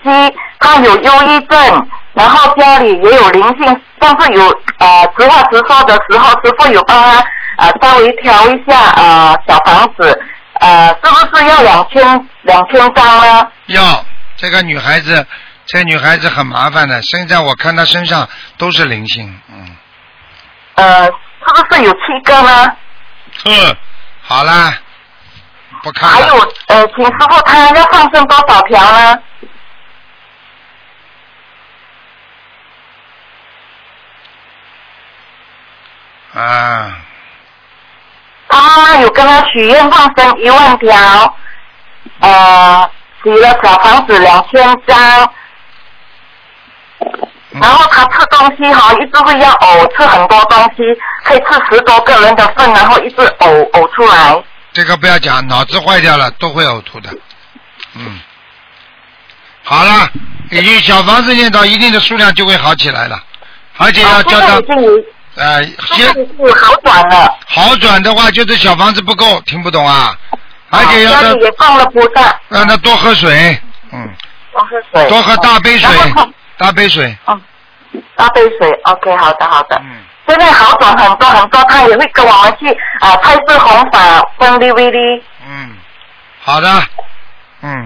他有忧郁症，然后家里也有灵性，但是有实话实说的时候，师父有帮他稍微调一下小房子，是不是要2000张呢？ 要，这个女孩子很麻烦的，现在我看她身上都是灵性， 是不是有7个呢？ 好啦，不看了。 还有请师父他要放生多少条呢？他妈妈有跟他许愿放生1万条，许了小房子2000张，然后他吃东西一直会要呕，吃很多东西，可以吃10多个人的份，然后一直呕出来。 这个不要讲，脑子坏掉了都会呕吐的。好了，已经小房子念到一定的数量就会好起来了，而且要叫他先好转了。 好转的话就是小房子不够，听不懂啊？而且要家里也放了菩萨， 让他多喝水， 多喝水， 多喝大杯水，大杯水。 大杯水 ，OK， 好的。现在好转很多很多，他也会跟我们去菜市弘法分 DVD。 好的，